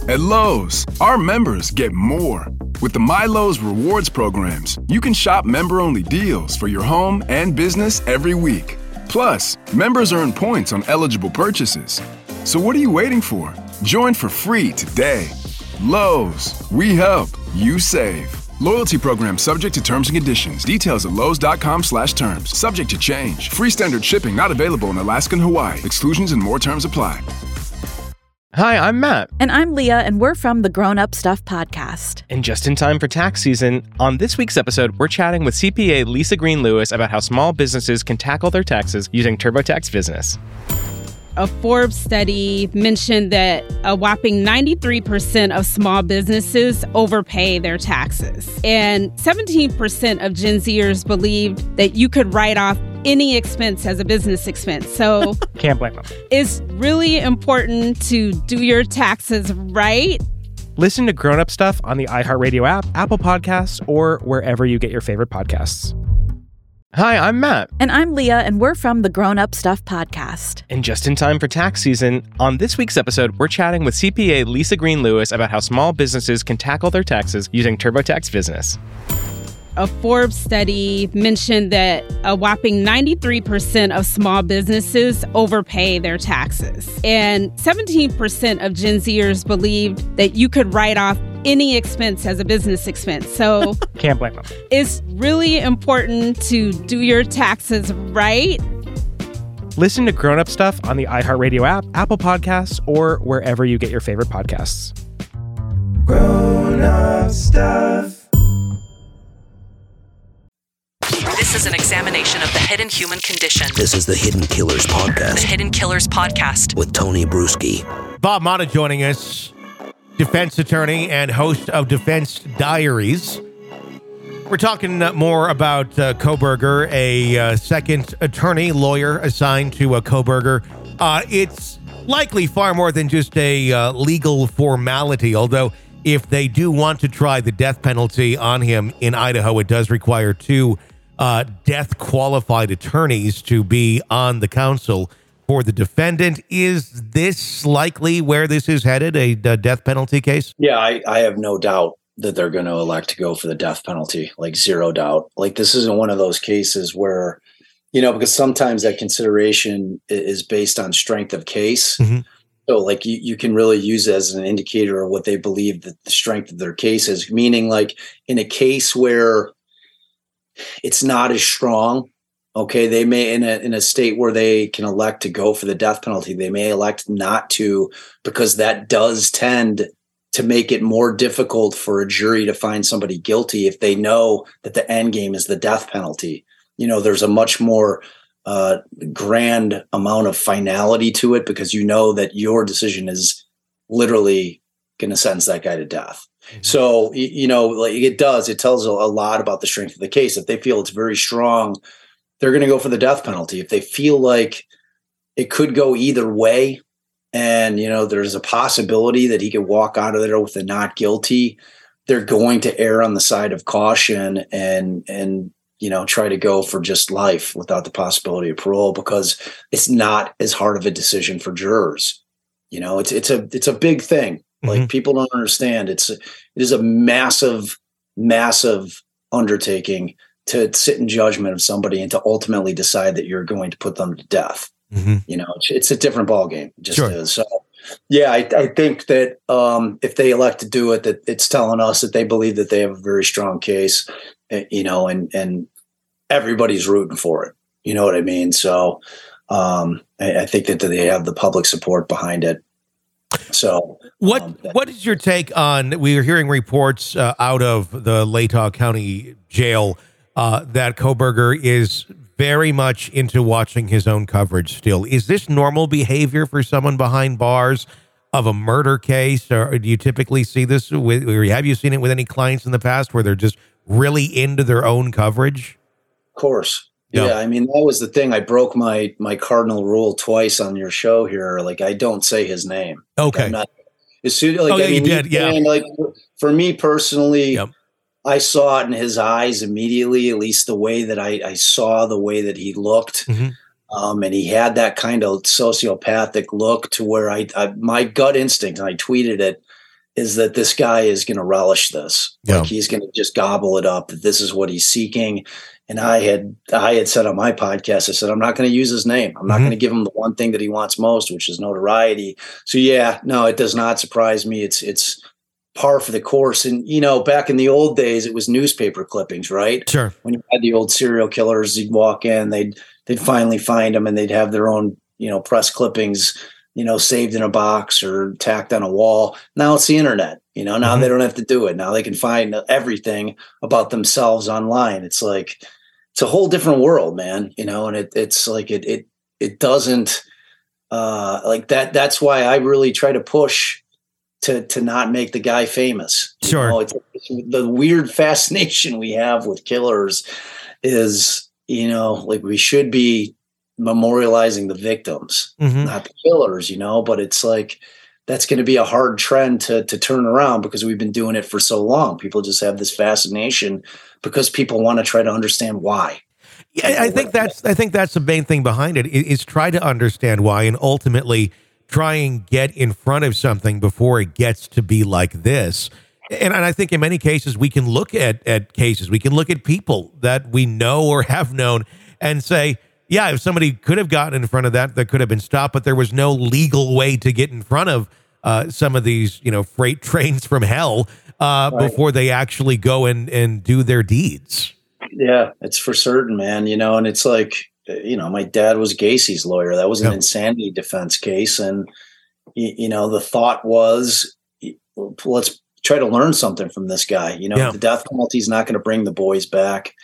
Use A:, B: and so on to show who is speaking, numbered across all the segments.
A: At Lowe's, our members get more. With the MyLowe's rewards programs, you can shop member-only deals for your home and business every week. Plus, members earn points on eligible purchases. So what are you waiting for? Join for free today. Lowe's, we help, you save. Loyalty program subject to terms and conditions. Details at lowes.com/terms. Subject to change. Free standard shipping not available in Alaska and Hawaii. Exclusions and more terms apply.
B: Hi, I'm Matt.
C: And I'm Leah, and we're from the Grown Up Stuff podcast.
B: And just in time for tax season, on this week's episode, we're chatting with CPA Lisa Green Lewis about how small businesses can tackle their taxes using TurboTax Business.
D: A Forbes study mentioned that a whopping 93% of small businesses overpay their taxes. And 17% of Gen Zers believed that you could write off any expense as a business expense. So
B: Can't blame them.
D: It's really important to do your taxes right.
B: Listen to Grown Up Stuff on the iHeartRadio app, Apple Podcasts, or wherever you get your favorite podcasts. Hi, I'm Matt.
C: And I'm Leah, and we're from the Grown Up Stuff podcast.
B: And just in time for tax season, on this week's episode, we're chatting with CPA Lisa Green Lewis about how small businesses can tackle their taxes using TurboTax Business.
D: A Forbes study mentioned that a whopping 93% of small businesses overpay their taxes. And 17% of Gen Zers believed that you could write off any expense as a business expense. So
B: Can't blame them.
D: It's really important to do your taxes right.
B: Listen to Grown Up Stuff on the iHeartRadio app, Apple Podcasts, or wherever you get your favorite podcasts.
E: Grown Up Stuff.
F: This is an examination of the hidden human condition.
G: This is the Hidden Killers Podcast.
F: The Hidden Killers Podcast.
G: With Tony Bruschi.
H: Bob Motta joining us, defense attorney and host of Defense Diaries. We're talking more about Kohberger, a second lawyer assigned to Kohberger. It's likely far more than just a legal formality, although if they do want to try the death penalty on him in Idaho, it does require two death-qualified attorneys to be on the counsel for the defendant. Is this likely where this is headed, a death penalty case?
I: Yeah, I have no doubt that they're going to elect to go for the death penalty, like zero doubt. Like this isn't one of those cases where, because sometimes that consideration is based on strength of case. Mm-hmm. So like you can really use it as an indicator of what they believe that the strength of their case is, meaning like in a case where it's not as strong. Okay, they may in a state where they can elect to go for the death penalty, they may elect not to, because that does tend to make it more difficult for a jury to find somebody guilty if they know that the end game is the death penalty. There's a much more grand amount of finality to it because you know that your decision is literally going to sentence that guy to death. Mm-hmm. So, like it tells a lot about the strength of the case. If they feel it's very strong, they're going to go for the death penalty. If they feel like it could go either way and, there's a possibility that he could walk out of there with a not guilty, they're going to err on the side of caution and try to go for just life without the possibility of parole because it's not as hard of a decision for jurors. It's a big thing. Like people don't understand. It is a massive, massive undertaking to sit in judgment of somebody and to ultimately decide that you're going to put them to death. Mm-hmm. It's a different ballgame. It just is. So, yeah, I think that if they elect to do it, that it's telling us that they believe that they have a very strong case, and everybody's rooting for it. You know what I mean? So I think that they have the public support behind it. So
H: what is your take on, we are hearing reports out of the Latah County Jail that Kohberger is very much into watching his own coverage still. Is this normal behavior for someone behind bars of a murder case, or do you typically see this with, or have you seen it with any clients in the past where they're just really into their own coverage?
I: Of course. Yeah, I mean, that was the thing. I broke my cardinal rule twice on your show here. Like, I don't say his name.
H: Okay.
I: Like, you did. Yeah. Like, for me personally, I saw it in his eyes immediately, at least the way that I saw the way that he looked. Mm-hmm. And he had that kind of sociopathic look to where I my gut instinct, and I tweeted it, is that this guy is going to relish this.
H: Yeah.
I: Like he's going to just gobble it up, that this is what he's seeking. And I had said on my podcast, I said, I'm not going to use his name. I'm not going to give him the one thing that he wants most, which is notoriety. So yeah, no, it does not surprise me. It's par for the course. And, back in the old days, it was newspaper clippings, right?
H: Sure.
I: When you had the old serial killers, you'd walk in, they'd finally find them and they'd have their own, press clippings, saved in a box or tacked on a wall. Now it's the internet, now they don't have to do it. Now they can find everything about themselves online. It's like, it's a whole different world, man, and it's like, it doesn't like that. That's why I really try to push to not make the guy famous.
H: Sure.
I: It's the weird fascination we have with killers is, like we should be memorializing the victims, not the killers, but it's like, that's going to be a hard trend to turn around because we've been doing it for so long. People just have this fascination because people want to try to understand why.
H: Yeah, I think that's the main thing behind it is try to understand why and ultimately try and get in front of something before it gets to be like this. And I think in many cases we can look at cases, we can look at people that we know or have known and say, yeah, if somebody could have gotten in front of that could have been stopped, but there was no legal way to get in front of some of these, freight trains from hell before they actually go and do their deeds.
I: Yeah, it's for certain, man. And it's like, my dad was Gacy's lawyer. That was an insanity defense case. And, the thought was, let's try to learn something from this guy. The death penalty is not going to bring the boys back.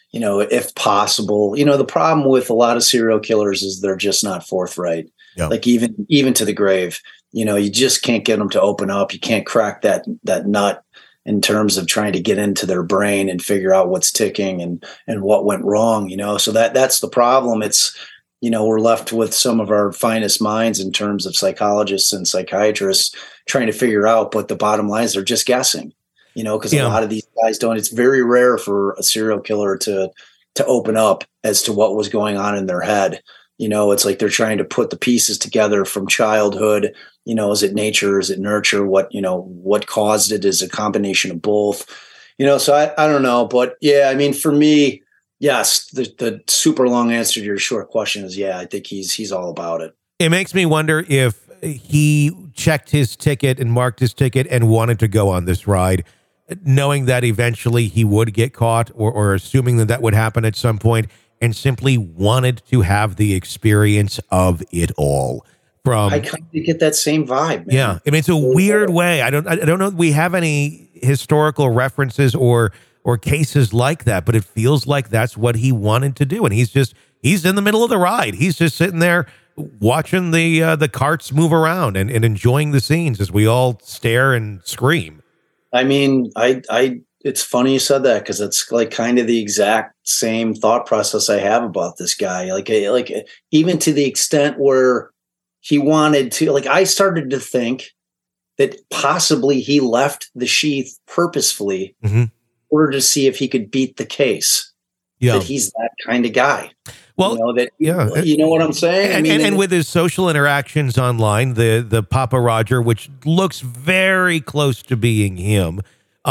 I: If possible. The problem with a lot of serial killers is they're just not forthright. Yeah. Like even to the grave, you just can't get them to open up. You can't crack that nut in terms of trying to get into their brain and figure out what's ticking and what went wrong, So that's the problem. It's, we're left with some of our finest minds in terms of psychologists and psychiatrists trying to figure out, but the bottom line is they're just guessing. Because a lot of these guys don't. It's very rare for a serial killer to open up as to what was going on in their head. It's like they're trying to put the pieces together from childhood. Is it nature? Is it nurture? What caused it is a combination of both. So I don't know. But yeah, I mean, for me, yes, the super long answer to your short question is, yeah, I think he's all about it.
H: It makes me wonder if he checked his ticket and marked his ticket and wanted to go on this ride, knowing that eventually he would get caught or assuming that would happen at some point, and simply wanted to have the experience of it all. I
I: kind of get that same vibe, man.
H: Yeah. I mean, it's a weird way. I don't know if we have any historical references or cases like that, but it feels like that's what he wanted to do. And he's in the middle of the ride. He's just sitting there watching the carts move around and enjoying the scenes as we all stare and scream.
I: I mean, it's funny you said that because it's like kind of the exact same thought process I have about this guy. Like even to the extent where he wanted to, I started to think that possibly he left the sheath purposefully in order to see if he could beat the case. Yeah. That he's that kind of guy.
H: Well,
I: you know what I'm saying?
H: And with his social interactions online, the Papa Roger, which looks very close to being him.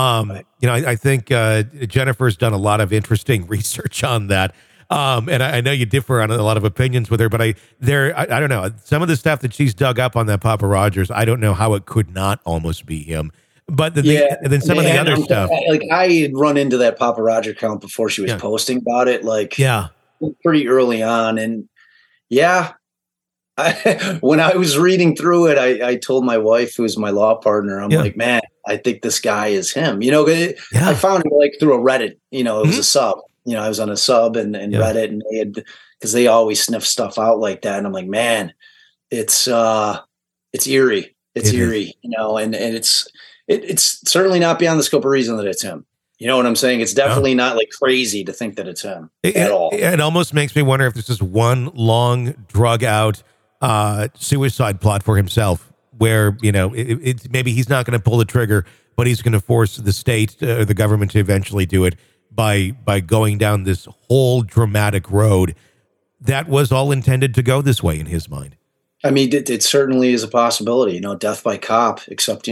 H: I think Jennifer's done a lot of interesting research on that. And I know you differ on a lot of opinions with her, but I don't know, some of the stuff that she's dug up on that Papa Rogers, I don't know how it could not almost be him. But then some of the other stuff.
I: I had run into that Papa Roger account before she was posting about it. Pretty early on. And when I was reading through it, I told my wife, who's my law partner, I'm like, man, I think this guy is him. I found it through a Reddit, it was a sub, I was on a sub and Reddit, and because they always sniff stuff out like that. And I'm like, man, it's eerie. It's eerie, and it's certainly not beyond the scope of reason that it's him. You know what I'm saying? It's definitely not crazy to think that it's him at all.
H: It almost makes me wonder if this is one long drug out suicide plot for himself, where maybe he's not going to pull the trigger, but he's going to force the state or the government to eventually do it by going down this whole dramatic road that was all intended to go this way in his mind.
I: I mean, it certainly is a possibility. Death by cop, except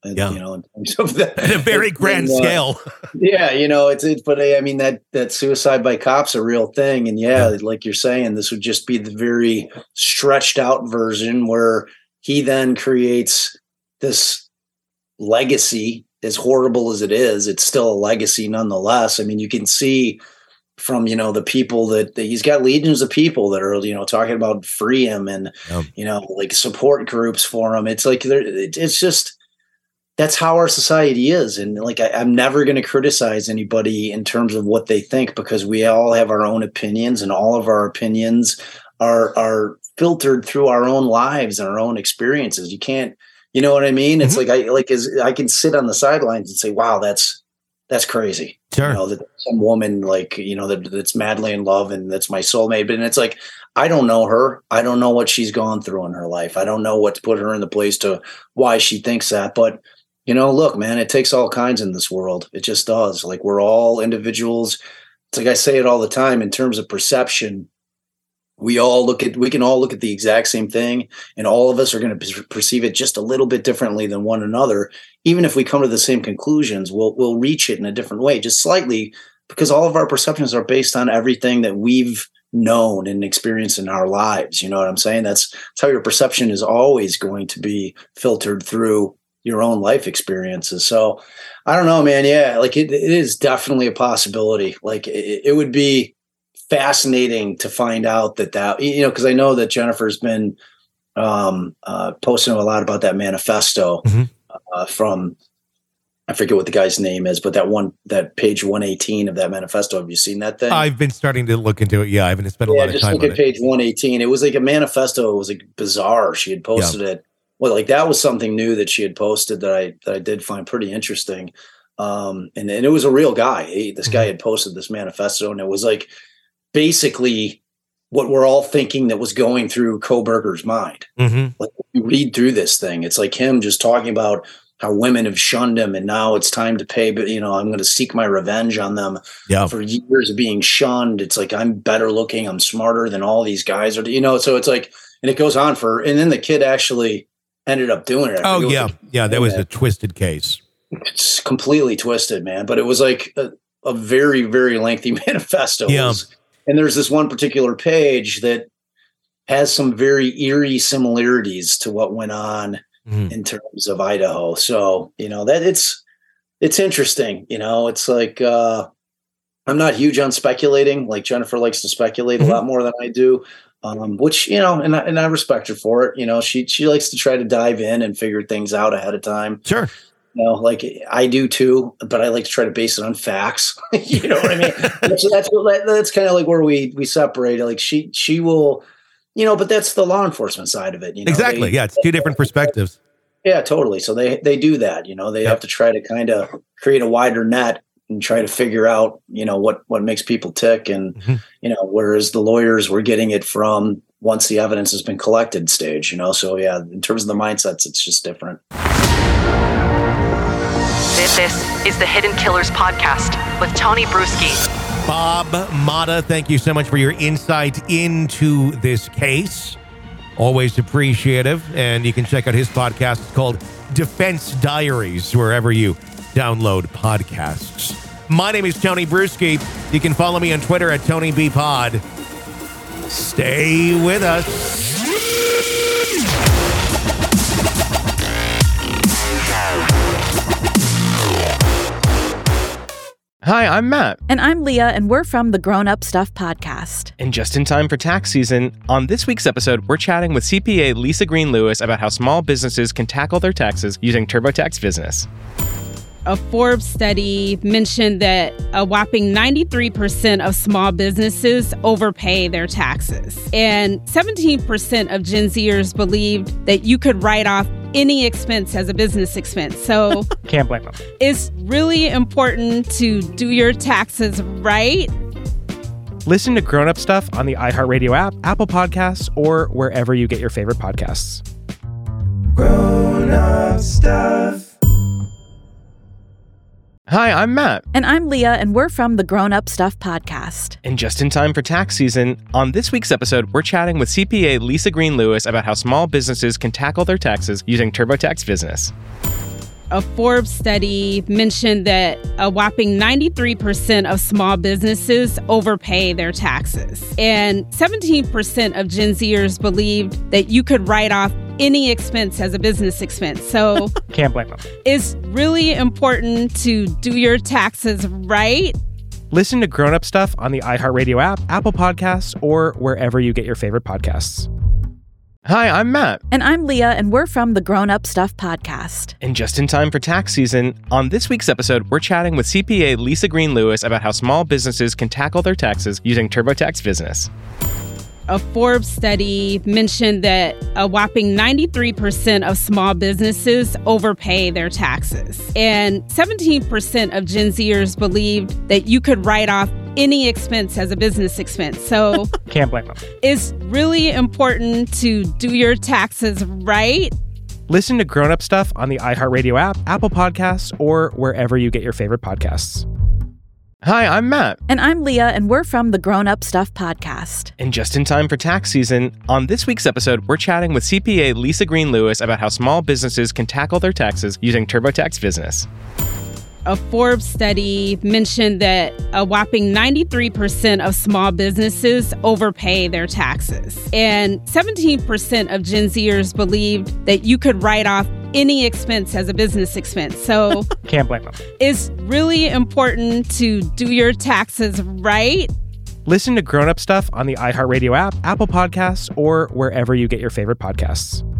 I: in terms of that.
H: At a very grand scale.
I: Yeah, but I mean, that suicide by cop's a real thing. And like you're saying, this would just be the very stretched out version where he then creates this legacy. As horrible as it is, it's still a legacy nonetheless. I mean, you can see from, the people that he's got legions of people that are, talking about free him and, like support groups for him. It's like, it's just, that's how our society is. And like, I'm never going to criticize anybody in terms of what they think, because we all have our own opinions, and all of our opinions are filtered through our own lives and our own experiences. You can't, you know what I mean? It's I can sit on the sidelines and say, wow, that's crazy.
H: Sure.
I: That some woman that's madly in love and that's my soulmate. But it's like, I don't know her. I don't know what she's gone through in her life. I don't know what's put her in the place to why she thinks that. But, look, man, it takes all kinds in this world. It just does. Like, we're all individuals. It's like I say it all the time in terms of perception. We can all look at the exact same thing, and all of us are going to perceive it just a little bit differently than one another. Even if we come to the same conclusions, we'll reach it in a different way, just slightly, because all of our perceptions are based on everything that we've known and experienced in our lives. You know what I'm saying? That's how your perception is always going to be filtered through your own life experiences. So I don't know, man. Yeah, like it is definitely a possibility. Like it would be fascinating to find out that because I know that Jennifer's been posting a lot about that manifesto from, I forget what the guy's name is, but that page 118 of that manifesto. Have you seen that thing?
H: I've been starting to look into it. Yeah, I haven't spent a lot of time on it.
I: Just look at page 118. It was like a manifesto. It was like bizarre. She had posted it. Well, like that was something new that she had posted that I did find pretty interesting. And it was a real guy. This guy had posted this manifesto, and it was like basically what we're all thinking that was going through Kohberger's mind. Like, you read through this thing, it's like him just talking about how women have shunned him, and now it's time to pay. But I'm going to seek my revenge on them for years of being shunned. It's like, I'm better looking, I'm smarter than all these guys are. So it's like, and it goes on and then the kid actually ended up doing it.
H: Oh yeah, that was a twisted case.
I: It's completely twisted, man. But it was like a very, very lengthy manifesto. And there's this one particular page that has some very eerie similarities to what went on in terms of Idaho. So, that it's interesting. It's like, I'm not huge on speculating. Like, Jennifer likes to speculate a lot more than I do, which, and I respect her for it. She likes to try to dive in and figure things out ahead of time.
H: Sure.
I: Like I do too, but I like to try to base it on facts. You know what I mean? So that's kind of like where we separate. Like she will, but that's the law enforcement side of it.
H: Exactly. It's two different perspectives.
I: Yeah, totally. So they do that. They have to try to kind of create a wider net and try to figure out, what makes people tick, and whereas the lawyers were getting it from once the evidence has been collected stage. So yeah, in terms of the mindsets, it's just different.
F: This is the Hidden Killers podcast with Tony Brueski.
H: Bob Motta, thank you so much for your insight into this case. Always appreciative. And you can check out his podcast. It's called Defense Diaries, wherever you download podcasts. My name is Tony Brueski. You can follow me on Twitter at TonyBPod. Stay with us.
B: Hi, I'm Matt.
C: And I'm Leah, and we're from the Grown Up Stuff podcast.
B: And just in time for tax season, on this week's episode, we're chatting with CPA Lisa Green Lewis about how small businesses can tackle their taxes using TurboTax Business.
D: A Forbes study mentioned that a whopping 93% of small businesses overpay their taxes. And 17% of Gen Zers believed that you could write off any expense as a business expense. So
B: can't blame them.
D: It's really important to do your taxes right.
B: Listen to Grown Up Stuff on the iHeartRadio app, Apple Podcasts, or wherever you get your favorite podcasts.
E: Grown Up Stuff.
B: Hi, I'm Matt.
C: And I'm Leah, and we're from the Grown Up Stuff podcast.
B: And just in time for tax season, on this week's episode, we're chatting with CPA Lisa Green Lewis about how small businesses can tackle their taxes using TurboTax Business.
D: A Forbes study mentioned that a whopping 93% of small businesses overpay their taxes. And 17% of Gen Zers believed that you could write off any expense as a business expense. So
B: Can't blame them.
D: it's really important to do your taxes right.
B: Listen to Grown Up Stuff on the iHeartRadio app, Apple Podcasts, or wherever you get your favorite podcasts. Hi, I'm Matt.
C: And I'm Leah, and we're from the Grown Up Stuff podcast.
B: And just in time for tax season, on this week's episode, we're chatting with CPA Lisa Green Lewis about how small businesses can tackle their taxes using TurboTax Business.
D: A Forbes study mentioned that a whopping 93% of small businesses overpay their taxes. And 17% of Gen Zers believed that you could write off any expense as a business expense. So
B: Can't blame them.
D: it's really important to do your taxes right.
B: Listen to Grown Up Stuff on the iHeartRadio app, Apple Podcasts, or wherever you get your favorite podcasts. Hi, I'm Matt.
C: And I'm Leah, and we're from the Grown Up Stuff podcast.
B: And just in time for tax season, on this week's episode, we're chatting with CPA Lisa Green Lewis about how small businesses can tackle their taxes using TurboTax Business.
D: A Forbes study mentioned that a whopping 93% of small businesses overpay their taxes. And 17% of Gen Zers believed that you could write off any expense as a business expense. So
B: Can't blame them.
D: it's really important to do your taxes right.
B: Listen to Grown Up Stuff on the iHeartRadio app, Apple Podcasts, or wherever you get your favorite podcasts.